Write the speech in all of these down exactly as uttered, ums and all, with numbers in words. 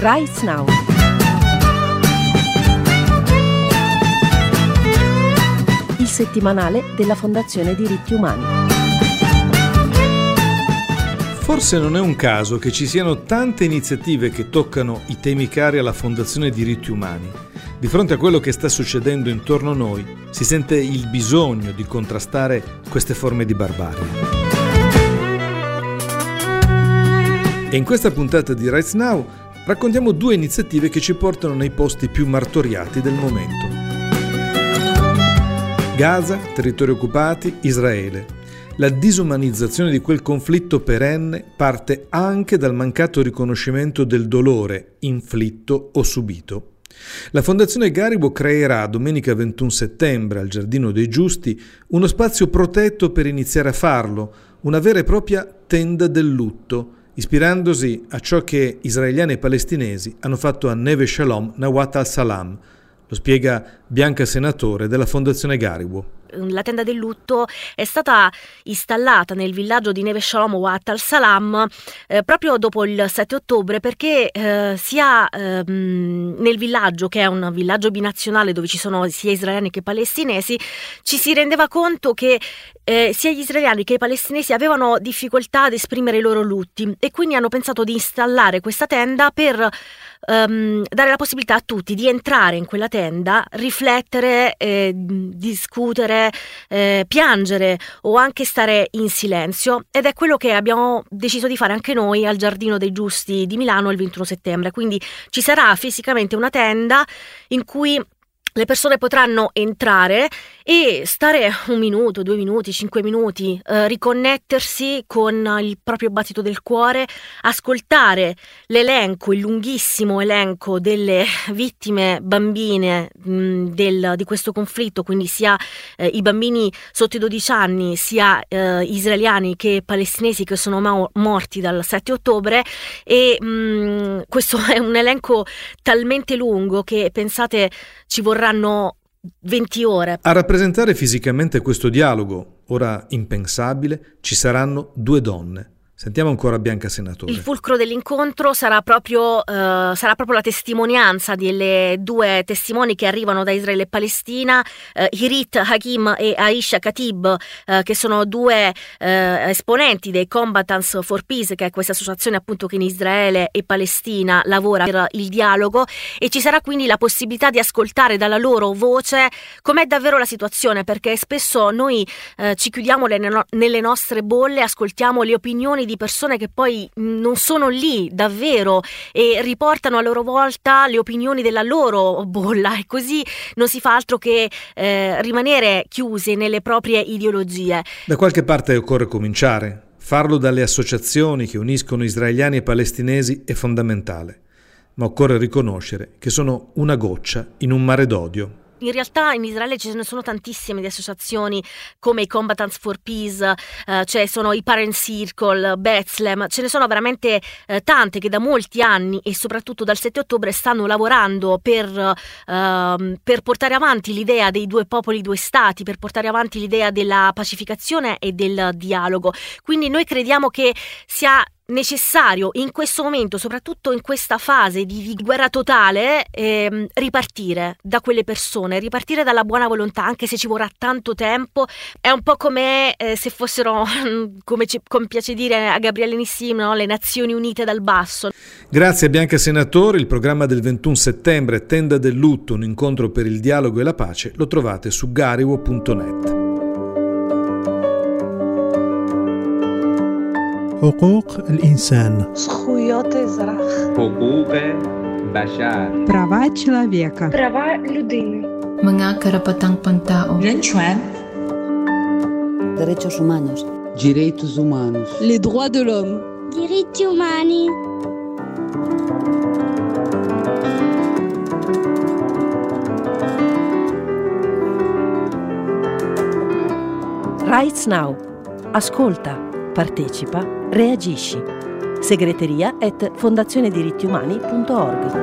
Rights Now. Il settimanale della Fondazione Diritti Umani. Forse non è un caso che ci siano tante iniziative che toccano i temi cari alla Fondazione Diritti Umani. Di fronte a quello che sta succedendo intorno a noi, si sente il bisogno di contrastare queste forme di barbarie. E in questa puntata di Rights Now raccontiamo due iniziative che ci portano nei posti più martoriati del momento. Gaza, territori occupati, Israele. La disumanizzazione di quel conflitto perenne parte anche dal mancato riconoscimento del dolore inflitto o subito. La Fondazione Garibo creerà domenica ventuno settembre al Giardino dei Giusti uno spazio protetto per iniziare a farlo, una vera e propria tenda del lutto, ispirandosi a ciò che israeliani e palestinesi hanno fatto a Neve Shalom Nawat al-Salam. Lo spiega Bianca Senatore della Fondazione Garibo. La tenda del lutto è stata installata nel villaggio di Neve Shalom Nawat al-Salam eh, proprio dopo il sette ottobre, perché eh, sia eh, nel villaggio, che è un villaggio binazionale dove ci sono sia israeliani che palestinesi, ci si rendeva conto che eh, sia gli israeliani che i palestinesi avevano difficoltà ad esprimere i loro lutti, e quindi hanno pensato di installare questa tenda per Um, dare la possibilità a tutti di entrare in quella tenda, riflettere, eh, discutere, eh, piangere o anche stare in silenzio, ed è quello che abbiamo deciso di fare anche noi al Giardino dei Giusti di Milano il ventuno settembre. Quindi ci sarà fisicamente una tenda in cui le persone potranno entrare e stare un minuto, due minuti, cinque minuti, eh, riconnettersi con il proprio battito del cuore, ascoltare l'elenco, il lunghissimo elenco delle vittime bambine mh, del, di questo conflitto, quindi sia eh, i bambini sotto i dodici anni, sia eh, israeliani che palestinesi che sono ma- morti dal sette ottobre, e mh, questo è un elenco talmente lungo che, pensate, ci vorranno venti ore. A rappresentare fisicamente questo dialogo, ora impensabile, ci saranno due donne. Sentiamo ancora Bianca Senatore. Il fulcro dell'incontro sarà proprio, uh, sarà proprio la testimonianza delle due testimoni che arrivano da Israele e Palestina, uh, Irit Hakim e Aisha Khatib, uh, che sono due uh, esponenti dei Combatants for Peace, che è questa associazione appunto che in Israele e Palestina lavora per il dialogo, e ci sarà quindi la possibilità di ascoltare dalla loro voce com'è davvero la situazione, perché spesso noi uh, ci chiudiamo le, no- nelle nostre bolle, ascoltiamo le opinioni di di persone che poi non sono lì davvero e riportano a loro volta le opinioni della loro bolla, e così non si fa altro che eh, rimanere chiusi nelle proprie ideologie. Da qualche parte occorre cominciare. Farlo dalle associazioni che uniscono israeliani e palestinesi è fondamentale, ma occorre riconoscere che sono una goccia in un mare d'odio. In realtà in Israele ce ne sono tantissime di associazioni come i Combatants for Peace, eh, cioè sono i Parent Circle, Bethlehem, ce ne sono veramente eh, tante che da molti anni e soprattutto dal sette ottobre stanno lavorando per, eh, per portare avanti l'idea dei due popoli, due stati, per portare avanti l'idea della pacificazione e del dialogo. Quindi noi crediamo che sia necessario in questo momento, soprattutto in questa fase di, di guerra totale, ehm, ripartire da quelle persone, ripartire dalla buona volontà, anche se ci vorrà tanto tempo. È un po' come eh, se fossero, come, ci, come piace dire a Gabriele Nissim, no? Le Nazioni Unite dal basso. Grazie a Bianca Senatore. Il programma del ventuno settembre, Tenda del Lutto, un incontro per il dialogo e la pace, lo trovate su garibo punto net. حقوق الإنسان زخويات الأزرق حقوق بشر права человека права людини mga karapatang-pantao derechos humanos direitos humanos les droits de l'homme diritti umani. Rights Now. Ascolta, partecipa, reagisci. Segreteria at fondazionediritiumani punto org.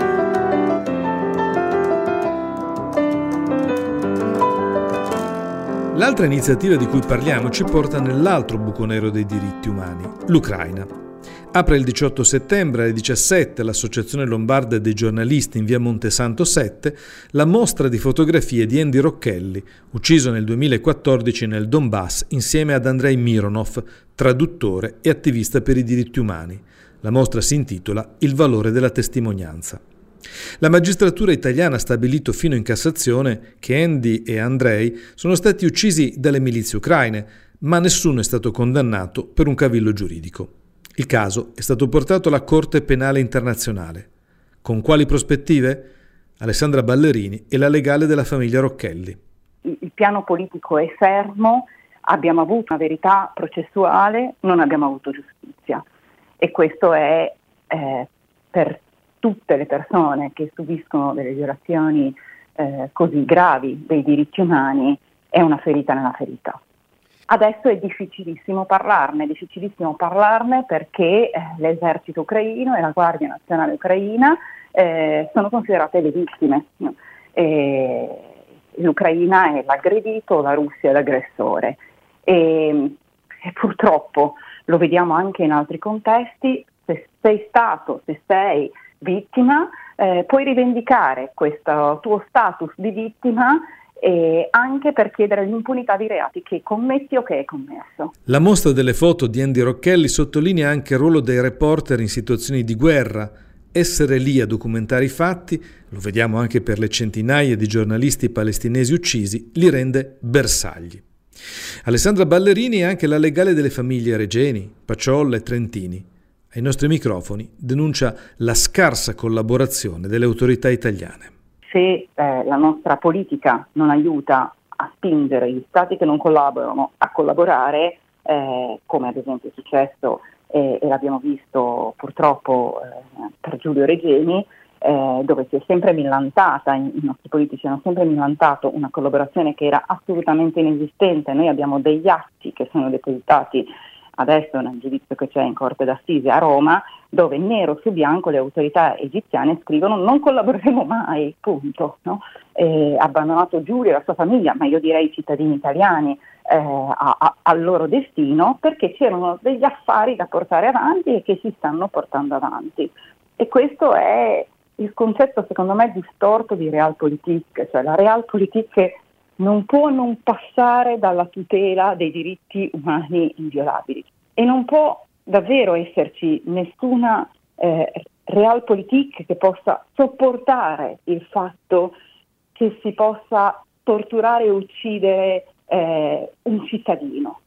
L'altra iniziativa di cui parliamo ci porta nell'altro buco nero dei diritti umani, l'Ucraina. Apre il diciotto settembre alle diciassette all'Associazione Lombarda dei Giornalisti in via Montesanto sette la mostra di fotografie di Andy Rocchelli, ucciso nel duemilaquattordici nel Donbass insieme ad Andrei Mironov, traduttore e attivista per i diritti umani. La mostra si intitola Il valore della testimonianza. La magistratura italiana ha stabilito fino in Cassazione che Andy e Andrei sono stati uccisi dalle milizie ucraine, ma nessuno è stato condannato per un cavillo giuridico. Il caso è stato portato alla Corte Penale Internazionale. Con quali prospettive? Alessandra Ballerini è la legale della famiglia Rocchelli. Il piano politico è fermo, abbiamo avuto una verità processuale, non abbiamo avuto giustizia. E questo è eh, per tutte le persone che subiscono delle violazioni eh, così gravi dei diritti umani, è una ferita nella ferita. Adesso è difficilissimo parlarne, è difficilissimo parlarne perché eh, l'esercito ucraino e la Guardia Nazionale ucraina eh, sono considerate le vittime. No? E l'Ucraina è l'aggredito, la Russia è l'aggressore. E, e purtroppo lo vediamo anche in altri contesti, se sei stato, se sei vittima, eh, puoi rivendicare questo tuo status di vittima e anche per chiedere l'impunità di reati che commetti o che hai commesso. La mostra delle foto di Andy Rocchelli sottolinea anche il ruolo dei reporter in situazioni di guerra. Essere lì a documentare i fatti, lo vediamo anche per le centinaia di giornalisti palestinesi uccisi, li rende bersagli. Alessandra Ballerini è anche la legale delle famiglie Regeni, Paciolla e Trentini. Ai nostri microfoni denuncia la scarsa collaborazione delle autorità italiane. Se eh, la nostra politica non aiuta a spingere gli stati che non collaborano a collaborare, eh, come ad esempio è successo eh, e l'abbiamo visto purtroppo eh, per Giulio Regeni, eh, dove si è sempre millantata, i, i nostri politici hanno sempre millantato una collaborazione che era assolutamente inesistente. Noi abbiamo degli atti che sono depositati adesso nel giudizio che c'è in Corte d'Assise a Roma, dove nero su bianco le autorità egiziane scrivono non collaboreremo mai, punto. No? Eh, abbandonato Giulio e la sua famiglia, ma io direi i cittadini italiani, eh, a, a, al loro destino, perché c'erano degli affari da portare avanti e che si stanno portando avanti. E questo è il concetto, secondo me, distorto di Realpolitik, cioè la Realpolitik non può non passare dalla tutela dei diritti umani inviolabili e non può davvero esserci nessuna eh, Realpolitik che possa sopportare il fatto che si possa torturare e uccidere eh, un cittadino.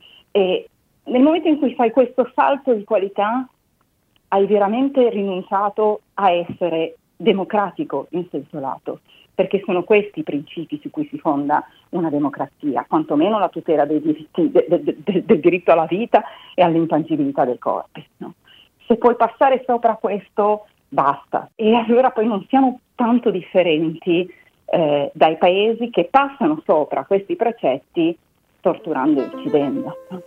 E nel momento in cui fai questo salto di qualità hai veramente rinunciato a essere democratico in senso lato, perché sono questi i principi su cui si fonda una democrazia, quantomeno la tutela dei diritti, de, de, de, del diritto alla vita e all'intangibilità dei corpi. No? Se puoi passare sopra questo, basta. E allora poi non siamo tanto differenti eh, dai paesi che passano sopra questi precetti torturando e uccidendo. No?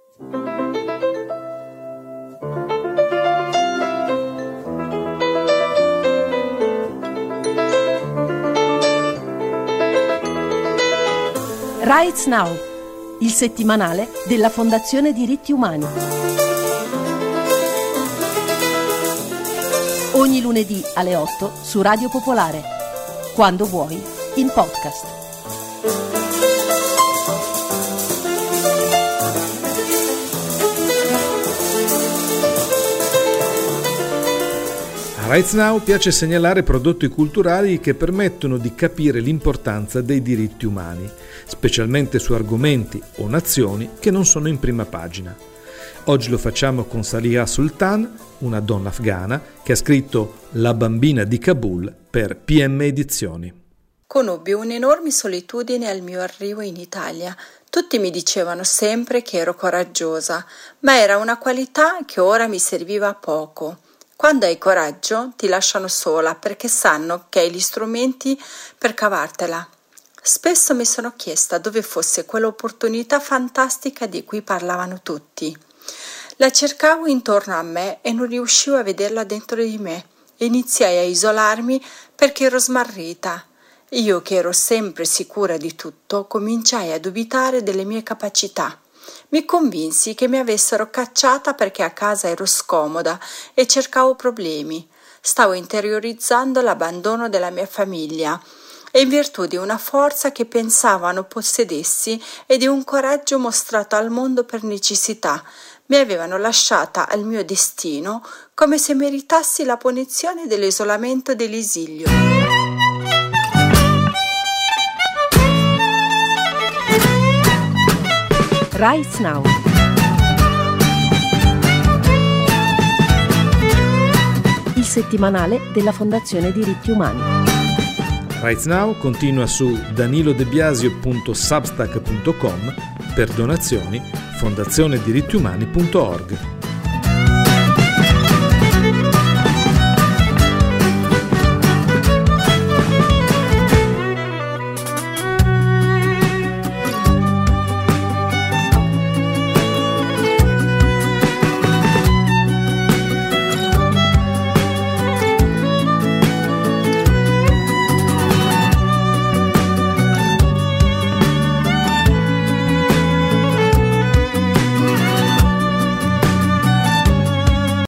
Rights Now, il settimanale della Fondazione Diritti Umani. Ogni lunedì alle otto su Radio Popolare. Quando vuoi, in podcast. A Rights Now piace segnalare prodotti culturali che permettono di capire l'importanza dei diritti umani, specialmente su argomenti o nazioni che non sono in prima pagina. Oggi lo facciamo con Saliha Sultan, una donna afghana che ha scritto La bambina di Kabul per P M Edizioni. Conobbi un'enorme solitudine al mio arrivo in Italia. Tutti mi dicevano sempre che ero coraggiosa, ma era una qualità che ora mi serviva poco. Quando hai coraggio ti lasciano sola perché sanno che hai gli strumenti per cavartela. Spesso mi sono chiesta dove fosse quell'opportunità fantastica di cui parlavano tutti. La cercavo intorno a me e non riuscivo a vederla dentro di me. Iniziai a isolarmi perché ero smarrita. Io che ero sempre sicura di tutto, cominciai a dubitare delle mie capacità. Mi convinsi che mi avessero cacciata perché a casa ero scomoda e cercavo problemi. Stavo interiorizzando l'abbandono della mia famiglia e in virtù di una forza che pensavano possedessi e di un coraggio mostrato al mondo per necessità, mi avevano lasciata al mio destino come se meritassi la punizione dell'isolamento e dell'esilio. Rights Now. Il settimanale della Fondazione Diritti Umani. Rights Now continua su danilodebiasio punto substack punto com. Per donazioni fondazione diritti umani punto org.